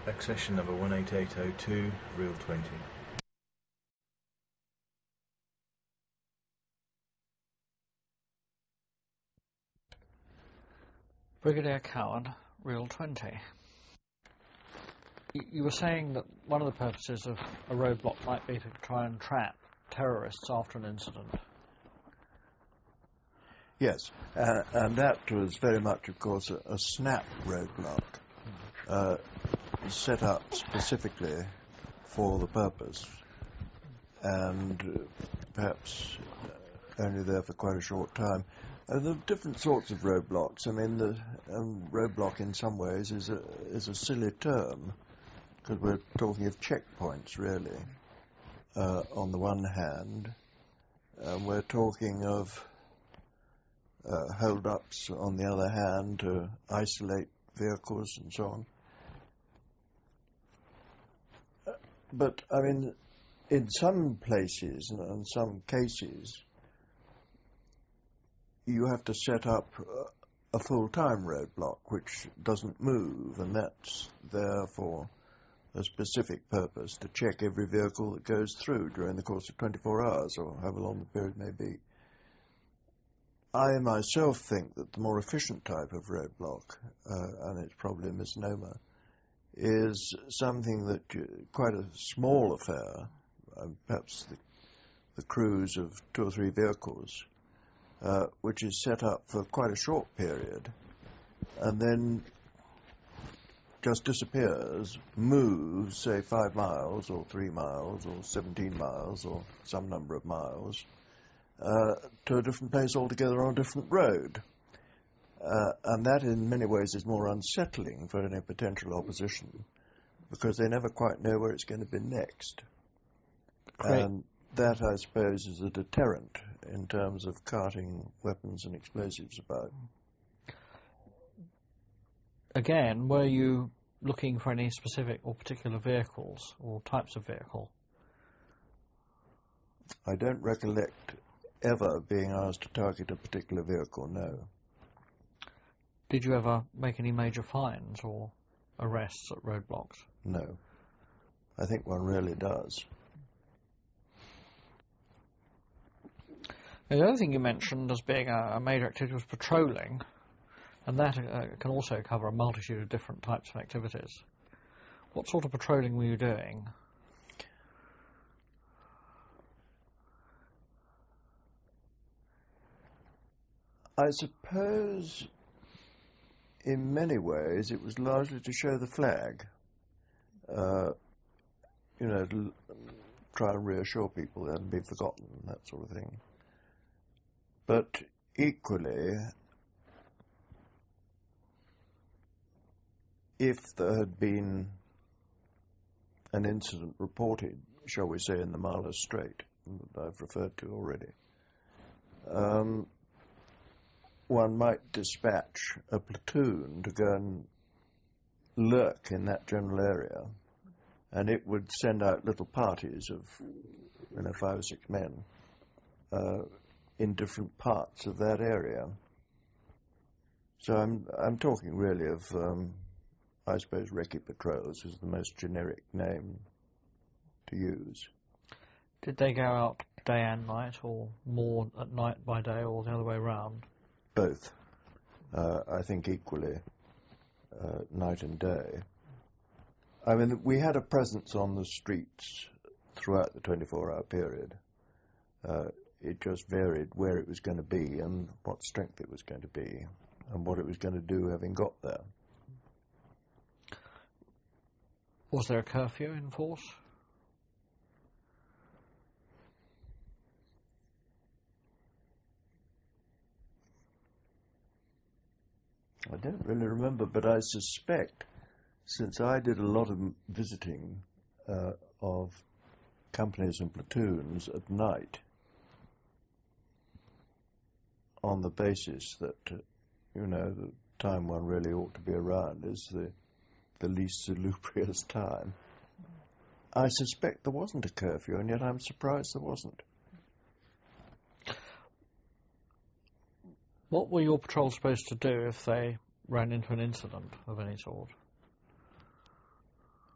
Accession number 18802, reel 20. Brigadier Cowan, reel 20. You were saying that one of the purposes of a roadblock might be to try and trap terrorists after an incident. Yes, and that was very much, of course, a snap roadblock set up specifically for the purpose, and perhaps only there for quite a short time. There are different sorts of roadblocks. I mean, the roadblock in some ways is a silly term, because we're talking of checkpoints, really, on the one hand, and we're talking of hold-ups on the other hand to isolate vehicles and so on. But, I mean, in some places and in some cases, you have to set up a full-time roadblock which doesn't move, and that's there for a specific purpose, to check every vehicle that goes through during the course of 24 hours, or however long the period may be. I myself think that the more efficient type of roadblock, and it's probably a misnomer, is something that quite a small affair, perhaps the crews of 2 or 3 vehicles, which is set up for quite a short period, and then just disappears, moves, say 5 miles or 3 miles or 17 miles or some number of miles, to a different place altogether on a different road. And that in many ways is more unsettling for any potential opposition, because they never quite know where it's going to be next. Great. And that, I suppose, is a deterrent in terms of carting weapons and explosives about. Again, were you looking for any specific or particular vehicles or types of vehicle? I don't recollect ever being asked to target a particular vehicle, no. Did you ever make any major fines or arrests at roadblocks? No. I think one really does. Now, the other thing you mentioned as being a major activity was patrolling, and that can also cover a multitude of different types of activities. What sort of patrolling were you doing? I suppose in many ways it was largely to show the flag, to try and reassure people they hadn't been forgotten, that sort of thing. But equally, if there had been an incident reported, shall we say, in the Marlow Strait, that I've referred to already, one might dispatch a platoon to go and lurk in that general area, and it would send out little parties of 5 or 6 men in different parts of that area. So I'm talking really of, I suppose, recce patrols is the most generic name to use. Did they go out day and night, or more at night by day, or the other way round? Both. I think equally, night and day. I mean, we had a presence on the streets throughout the 24-hour period. It just varied where it was going to be and what strength it was going to be and what it was going to do having got there. Was there a curfew in force? I don't really remember, but I suspect, since I did a lot of visiting of companies and platoons at night, on the basis that, the time one really ought to be around is the least salubrious time, I suspect there wasn't a curfew, and yet I'm surprised there wasn't. What were your patrols supposed to do if they ran into an incident of any sort?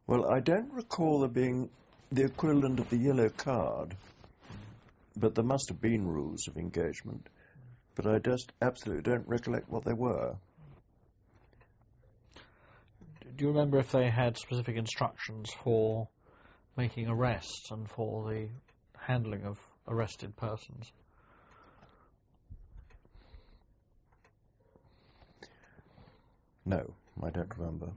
Well, I don't recall there being the equivalent of the yellow card, but there must have been rules of engagement. But I just absolutely don't recollect what they were. Do you remember if they had specific instructions for making arrests and for the handling of arrested persons? No, I don't remember.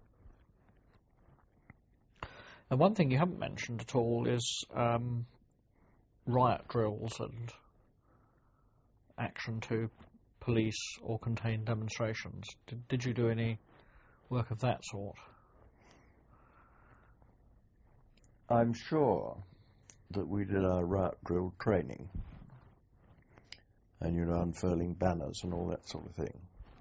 And one thing you haven't mentioned at all is riot drills and action to police or contain demonstrations. Did you do any work of that sort? I'm sure that we did our riot drill training and, unfurling banners and all that sort of thing.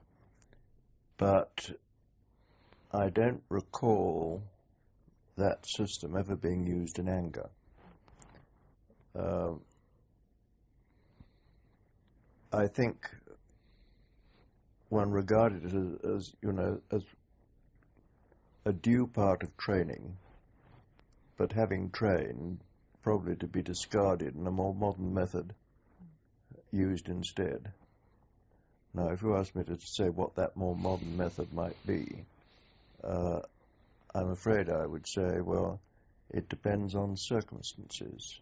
But I don't recall that system ever being used in anger. I think one regarded it as a due part of training, but having trained, probably to be discarded and a more modern method used instead. Now, if you ask me to say what that more modern method might be, I'm afraid I would say, well, it depends on circumstances.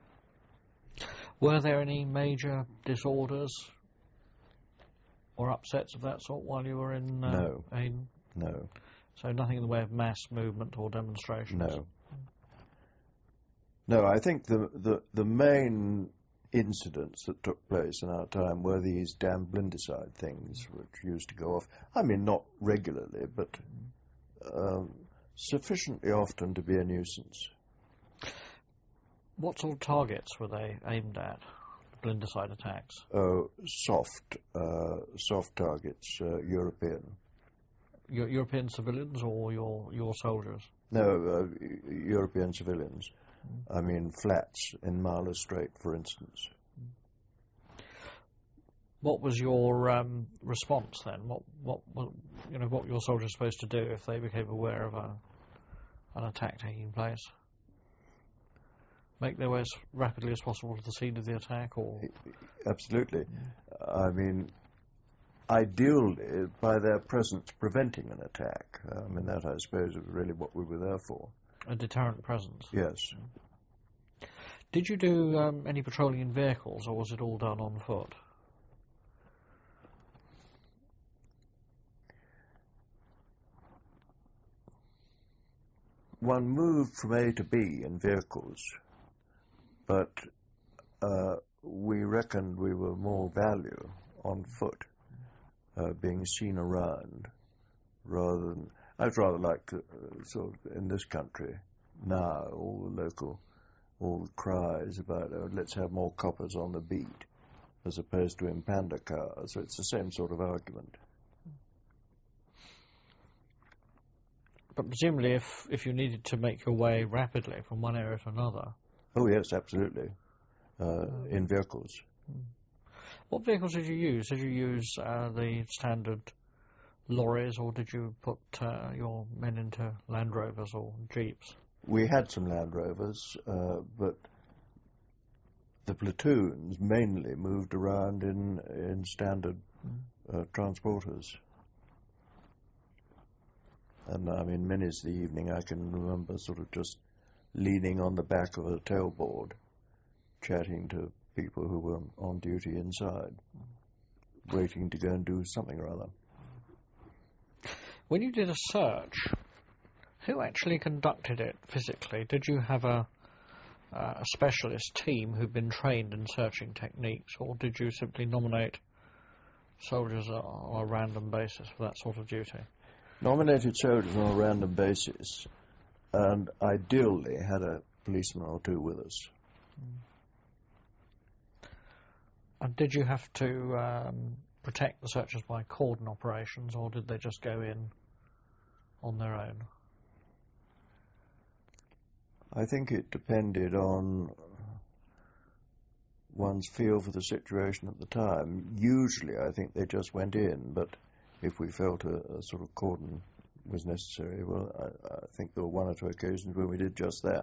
Were there any major disorders or upsets of that sort while you were in Aden? No. So nothing in the way of mass movement or demonstrations? No, I think the main incidents that took place in our time were these damn Blinderside things, which used to go off. I mean, not regularly, but sufficiently often to be a nuisance. What sort of targets were they aimed at, Blinderside attacks? Soft targets, European. European civilians or your soldiers? No, European civilians. I mean, flats in Marla Strait, for instance. What was your response then? What were your soldiers supposed to do if they became aware of an attack taking place? Make their way as rapidly as possible to the scene of the attack, or? Absolutely. I mean, ideally, by their presence preventing an attack. I mean, that, I suppose, is really what we were there for. A deterrent presence? Yes. Did you do any patrolling in vehicles, or was it all done on foot? One moved from A to B in vehicles, but we reckoned we were more value on foot, being seen around, rather than... I'd rather like, sort of, in this country, now, all the cries about, let's have more coppers on the beat, as opposed to in panda cars. So it's the same sort of argument. But presumably, if you needed to make your way rapidly from one area to another... Oh, yes, absolutely. In vehicles. What vehicles did you use? Did you use the standard lorries, or did you put your men into Land Rovers or Jeeps? We had some Land Rovers, but the platoons mainly moved around in standard transporters. And I mean, many's the evening I can remember sort of just leaning on the back of a tailboard, chatting to people who were on duty inside, waiting to go and do something or other. When you did a search, who actually conducted it physically? Did you have a specialist team who'd been trained in searching techniques, or did you simply nominate soldiers on a random basis for that sort of duty? Nominated soldiers on a random basis, and ideally had a policeman or two with us. And did you have to protect the searchers by cordon operations, or did they just go in on their own? I think it depended on one's feel for the situation at the time. Usually I think they just went in, but if we felt a sort of cordon was necessary, well, I think there were one or two occasions when we did just that.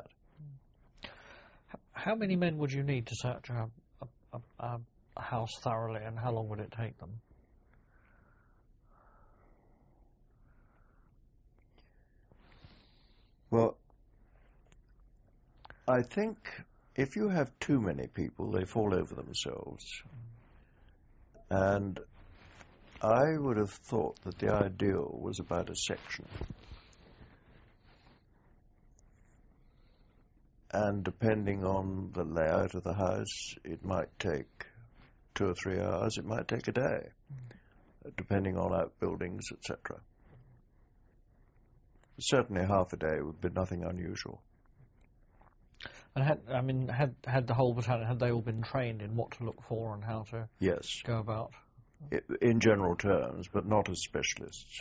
How many men would you need to search a house thoroughly, and how long would it take them? Well, I think if you have too many people, they fall over themselves. And I would have thought that the ideal was about a section. And depending on the layout of the house, it might take 2 or 3 hours, it might take a day, depending on outbuildings, etc. Certainly half a day would be nothing unusual. And had the whole battalion, had they all been trained in what to look for and how to Yes, go about? in general terms, but not as specialists.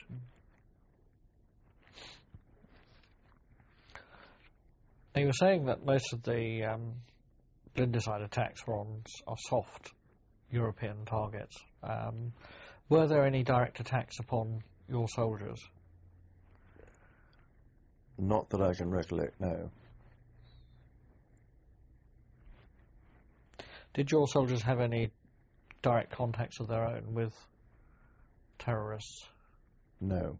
Now, you were saying that most of the Blinderside attacks were on soft European targets. Were there any direct attacks upon your soldiers? Not that I can recollect, no. Did your soldiers have any direct contacts of their own with terrorists? No.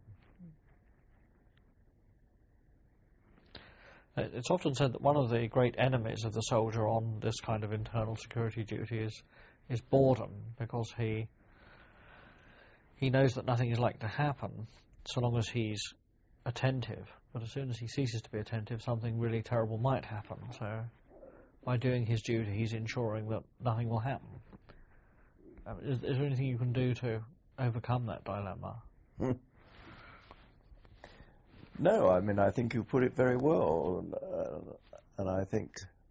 It's often said that one of the great enemies of the soldier on this kind of internal security duty is boredom, because he knows that nothing is likely to happen so long as he's attentive. But as soon as he ceases to be attentive, something really terrible might happen. So by doing his duty, he's ensuring that nothing will happen. Is there anything you can do to overcome that dilemma? No, I mean, I think you put it very well, and I think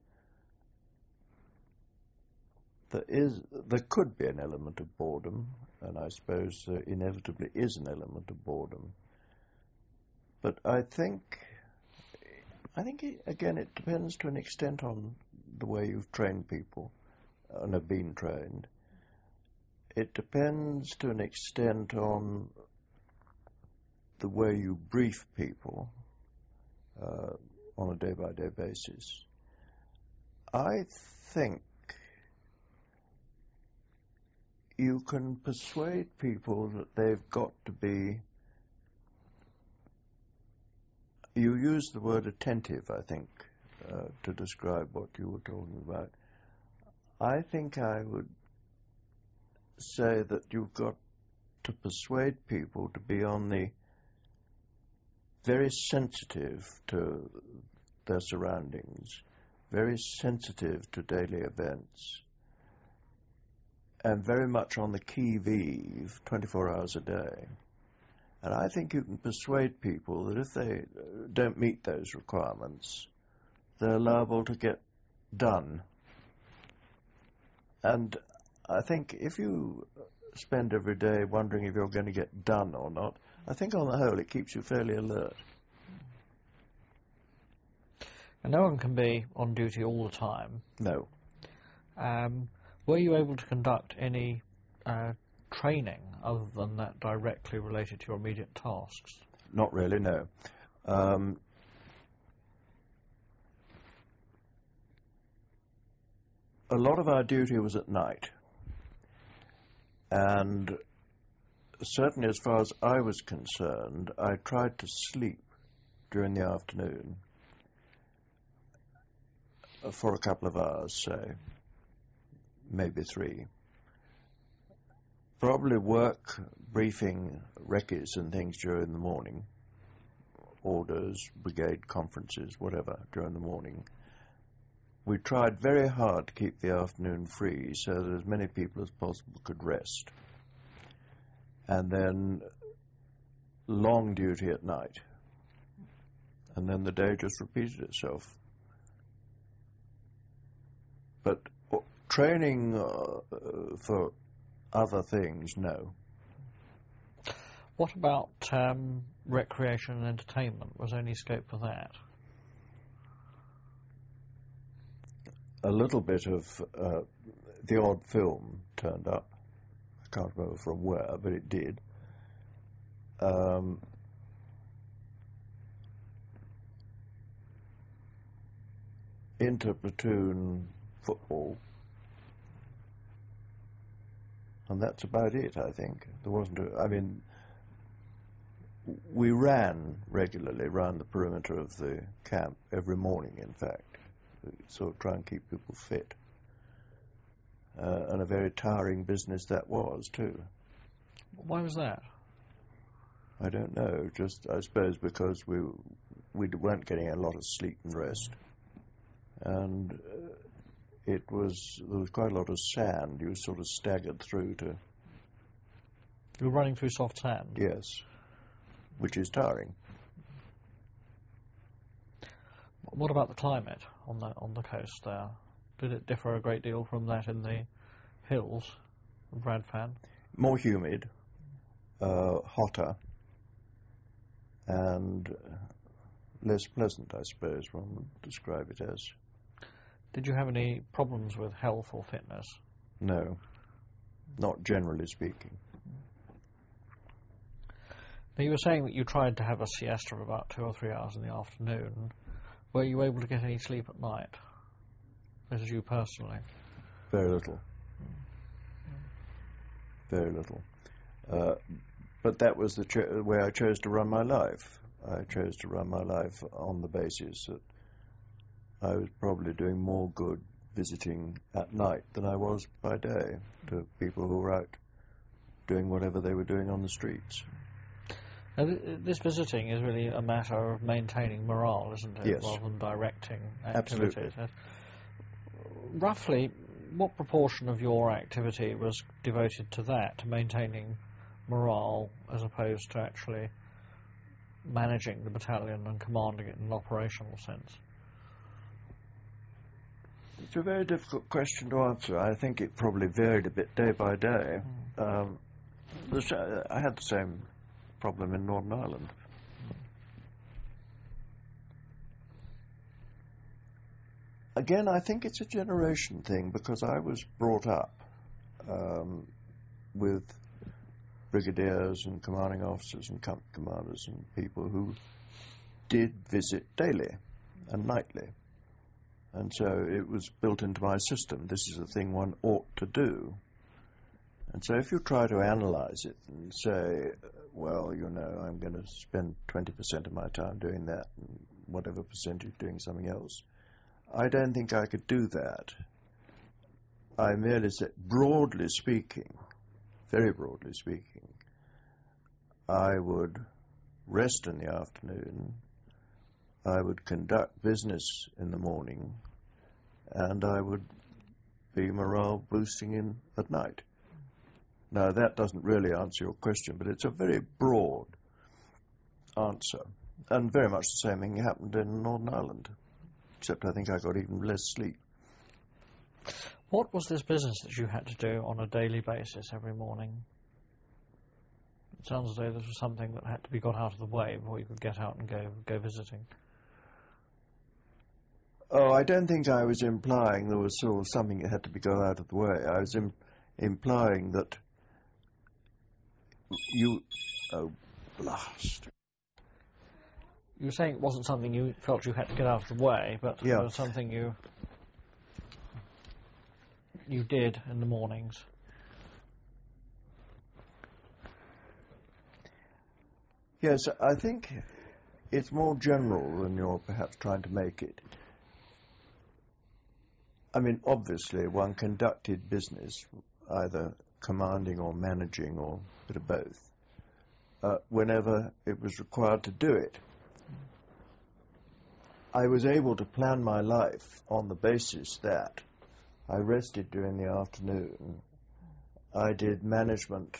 there could be an element of boredom, and I suppose there inevitably is an element of boredom. But I think again, it depends to an extent on the way you've trained people and have been trained. It depends to an extent on the way you brief people on a day-by-day basis. I think you can persuade people that they've got to be... You use the word attentive, I think, to describe what you were talking about. I think I would say that you've got to persuade people to be on the very sensitive to their surroundings, very sensitive to daily events, and very much on the qui-vive 24 hours a day. And I think you can persuade people that if they don't meet those requirements, they're liable to get done. And I think if you spend every day wondering if you're going to get done or not, I think on the whole it keeps you fairly alert. And no one can be on duty all the time. No. Were you able to conduct any training other than that directly related to your immediate tasks? Not really, no. A lot of our duty was at night. And certainly as far as I was concerned, I tried to sleep during the afternoon for a couple of hours, say, maybe 3. Probably work, briefing, recces and things during the morning, orders, brigade conferences, whatever, during the morning. We tried very hard to keep the afternoon free so that as many people as possible could rest. And then long duty at night. And then the day just repeated itself. But training for other things, no. What about recreation and entertainment? Was there any scope for that? A little bit of the odd film turned up. I can't remember from where, but it did. inter-platoon football, and that's about it, I think. There wasn't we ran regularly around the perimeter of the camp every morning, in fact, sort of try and keep people fit. And a very tiring business that was, too. Why was that? I don't know, just, I suppose, because we weren't getting a lot of sleep and rest. And there was quite a lot of sand. You sort of staggered through to... You were running through soft sand? Yes, which is tiring. What about the climate on the coast there? Did it differ a great deal from that in the hills of Bradfan? More humid, hotter, and less pleasant, I suppose one would describe it as. Did you have any problems with health or fitness? No, not generally speaking. Now, you were saying that you tried to have a siesta of about 2 or 3 hours in the afternoon. Were you able to get any sleep at night? This is you personally. Very little. Very little. But that was the way I chose to run my life. I chose to run my life on the basis that I was probably doing more good visiting at night than I was by day to people who were out doing whatever they were doing on the streets. Now, this visiting is really a matter of maintaining morale, isn't it? Yes. Rather than directing activities. Absolutely. Roughly, what proportion of your activity was devoted to that, to maintaining morale, as opposed to actually managing the battalion and commanding it in an operational sense? It's a very difficult question to answer. I think it probably varied a bit day by day. I had the same problem in Northern Ireland. Again, I think it's a generation thing, because I was brought up with brigadiers and commanding officers and company commanders and people who did visit daily and nightly. And so it was built into my system. This is the thing one ought to do. And so if you try to analyze it and say, well, I'm going to spend 20% of my time doing that and whatever percentage doing something else, I don't think I could do that. I merely said, broadly speaking, very broadly speaking, I would rest in the afternoon, I would conduct business in the morning, and I would be morale boosting at night. Now, that doesn't really answer your question, but it's a very broad answer. And very much the same thing happened in Northern Ireland, except I think I got even less sleep. What was this business that you had to do on a daily basis every morning? It sounds as though this was something that had to be got out of the way before you could get out and go visiting. Oh, I don't think I was implying there was sort of something that had to be got out of the way. I was implying that oh, blast. You were saying it wasn't something you felt you had to get out of the way, but Yeah. it was something you did in the mornings. Yes, I think it's more general than you're perhaps trying to make it. I mean, obviously, one conducted business, either commanding or managing or a bit of both, whenever it was required to do it. I was able to plan my life on the basis that I rested during the afternoon, I did management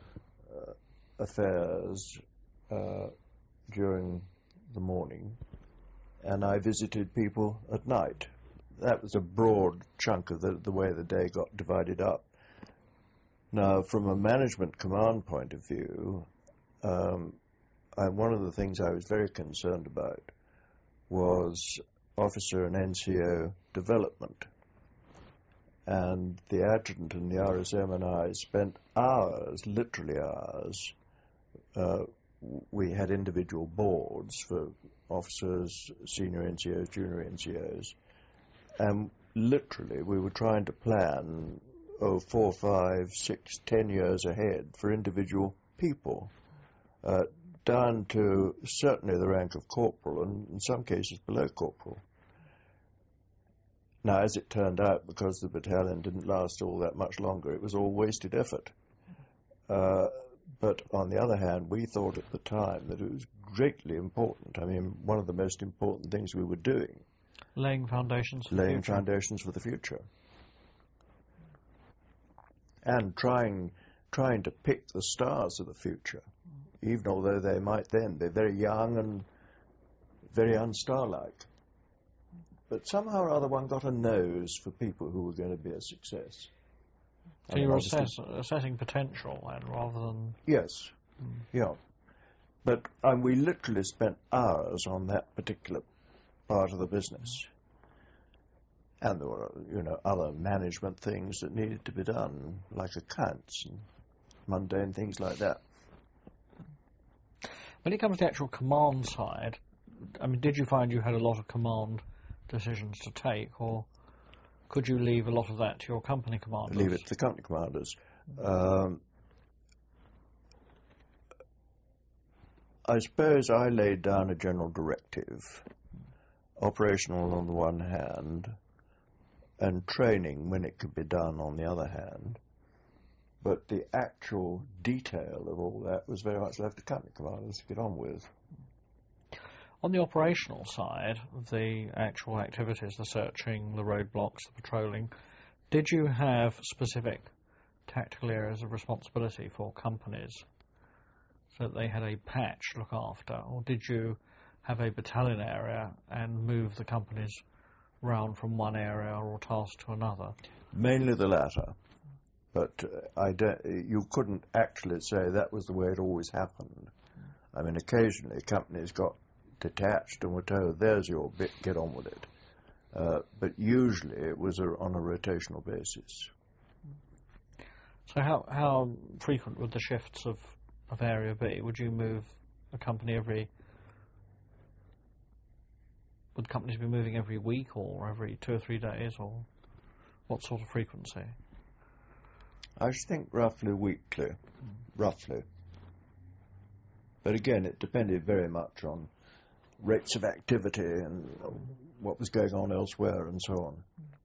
affairs during the morning, and I visited people at night. That was a broad chunk of the way the day got divided up. Now, from a management command point of view, one of the things I was very concerned about was officer and NCO development. And the adjutant and the RSM and I spent hours, literally hours. We had individual boards for officers, senior NCOs, junior NCOs, And literally, we were trying to plan 4, 5, 6, 10 years ahead for individual people, down to certainly the rank of corporal and in some cases below corporal. Now, as it turned out, because the battalion didn't last all that much longer, it was all wasted effort. But on the other hand, we thought at the time that it was greatly important. I mean, one of the most important things we were doing. Laying foundations for the future. Laying foundations for the future. And trying to pick the stars of the future, even although they might then be very young and very unstar-like. But somehow or other one got a nose for people who were going to be a success. So you were assessing potential then, rather than... Yes, yeah. But we literally spent hours on that particular part of the business. And there were, other management things that needed to be done, like accounts and mundane things like that. When it comes to the actual command side, I mean, did you find you had a lot of command decisions to take, or could you leave a lot of that to your company commanders? Leave it to the company commanders. I suppose I laid down a general directive, operational on the one hand, and training when it could be done on the other hand. But the actual detail of all that was very much left to company commanders to get on with. On the operational side, the actual activities, the searching, the roadblocks, the patrolling, did you have specific tactical areas of responsibility for companies so that they had a patch to look after, or did you have a battalion area and move the companies round from one area or task to another? Mainly the latter, but you couldn't actually say that was the way it always happened. I mean, occasionally companies got detached and were told, there's your bit, get on with it. But usually it was on a rotational basis. So how frequent would the shifts of area be? Would you move a company would companies be moving every week or every 2 or 3 days, or what sort of frequency? I should think roughly weekly, roughly. But again, it depended very much on rates of activity and what was going on elsewhere and so on.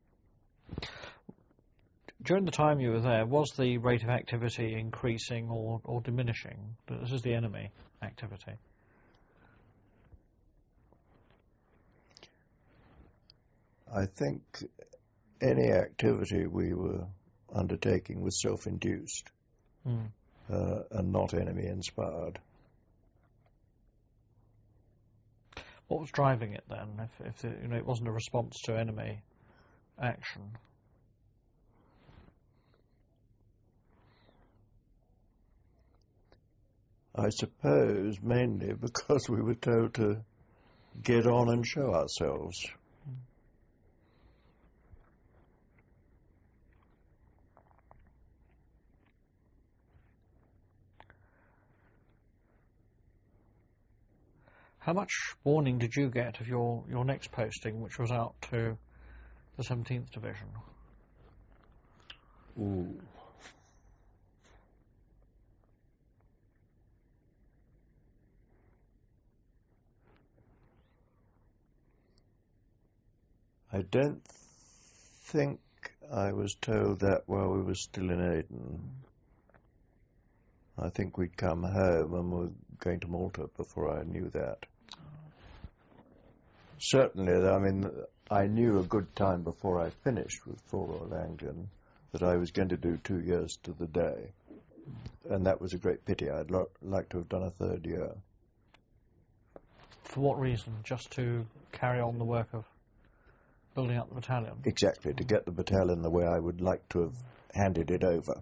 During the time you were there, was the rate of activity increasing or diminishing? This is the enemy activity. I think any activity we were undertaking was self-induced and not enemy-inspired. What was driving it then, if it wasn't a response to enemy action? I suppose mainly because we were told to get on and show ourselves. How much warning did you get of your next posting, which was out to the 17th Division? Ooh. I don't think I was told that while we were still in Aden. I think we'd come home and were going to Malta before I knew that. Certainly, I mean, I knew a good time before I finished with 4 Royal Anglian that I was going to do 2 years to the day. And that was a great pity. I'd like to have done a 3rd year. For what reason? Just to carry on the work of building up the battalion? Exactly, to get the battalion the way I would like to have handed it over.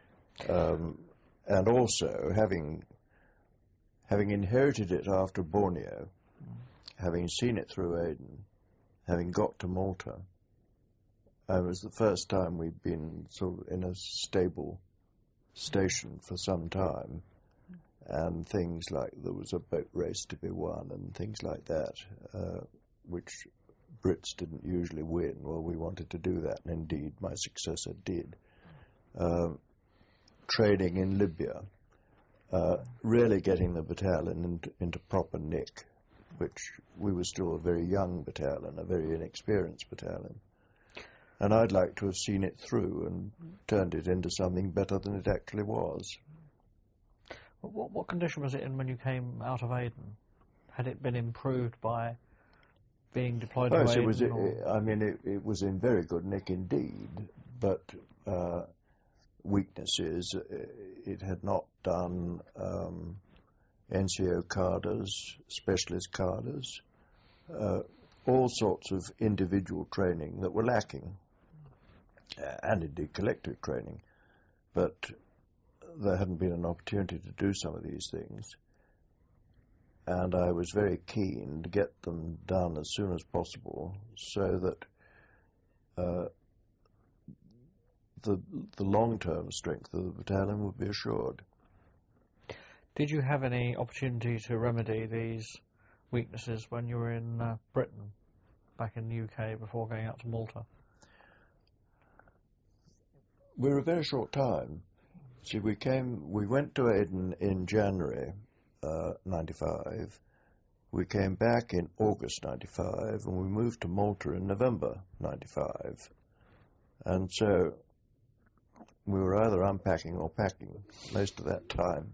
And also, having inherited it after Borneo, having seen it through Aden, having got to Malta, it was the first time we'd been sort of in a stable station for some time, and things like there was a boat race to be won and things like that, which Brits didn't usually win. Well, we wanted to do that, and indeed my successor did. Training in Libya, really getting the battalion into proper nick, which we were still a very young battalion, a very inexperienced battalion. And I'd like to have seen it through and turned it into something better than it actually was. What condition was it in when you came out of Aden? Had it been improved by being deployed to Aden? It was in very good nick indeed, but weaknesses. It had not done NCO cadres, specialist cadres, all sorts of individual training that were lacking, and indeed collective training. But there hadn't been an opportunity to do some of these things. And I was very keen to get them done as soon as possible so that the long-term strength of the battalion would be assured. Did you have any opportunity to remedy these weaknesses when you were in Britain, back in the UK, before going out to Malta? We were a very short time. See, we went to Aden in January 95. We came back in August 95, and we moved to Malta in November 95. And so we were either unpacking or packing most of that time.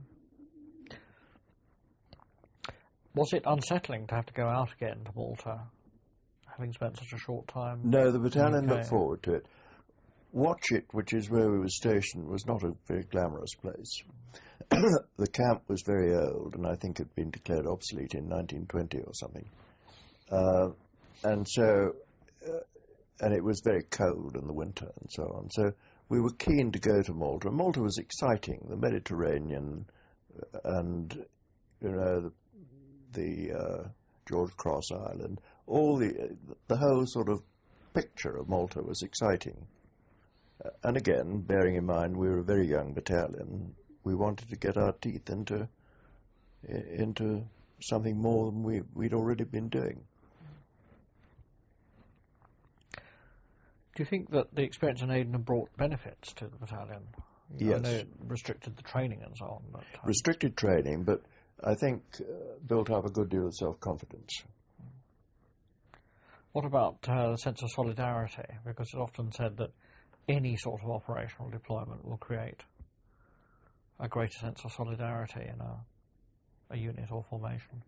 Was it unsettling to have to go out again to Malta, having spent such a short time? No, the battalion looked forward to it. Watchet, which is where we were stationed, was not a very glamorous place. The camp was very old, and I think it had been declared obsolete in 1920 or something. And it was very cold in the winter and so on. So we were keen to go to Malta. Malta was exciting, the Mediterranean, and the George Cross Island. All the whole sort of picture of Malta was exciting. And again, bearing in mind we were a very young battalion, we wanted to get our teeth into something more than we'd already been doing. Do you think that the experience in Aden brought benefits to the battalion? Yes. I know it restricted the training and so on. But, restricted training, but I think built up a good deal of self-confidence. What about the sense of solidarity? Because it's often said that any sort of operational deployment will create a greater sense of solidarity in a unit or formation.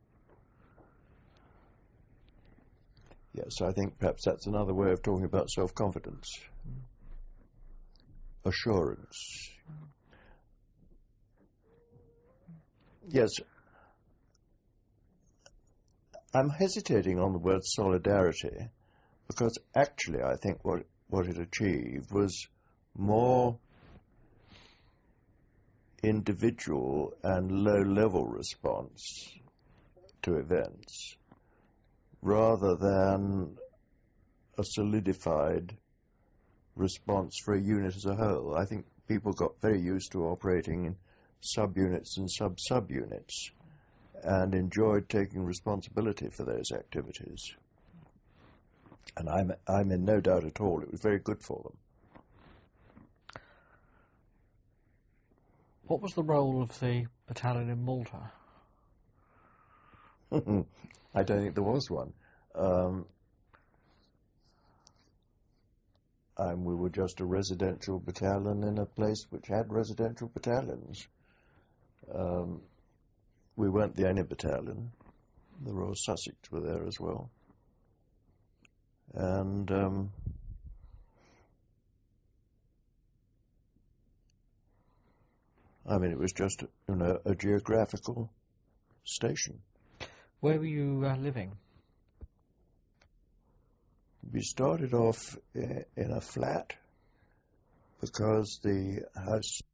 Yes, I think perhaps that's another way of talking about self-confidence. Assurance. Yes. I'm hesitating on the word solidarity because actually I think what it achieved was more individual and low-level response to events rather than a solidified response for a unit as a whole. I think people got very used to operating in subunits and sub-subunits and enjoyed taking responsibility for those activities. And I'm in no doubt at all it was very good for them. What was the role of the battalion in Malta? I don't think there was one. We were just a residential battalion in a place which had residential battalions. We weren't the only battalion. The Royal Sussex were there as well. And it was just a geographical station. Where were you living? We started off in a flat because the house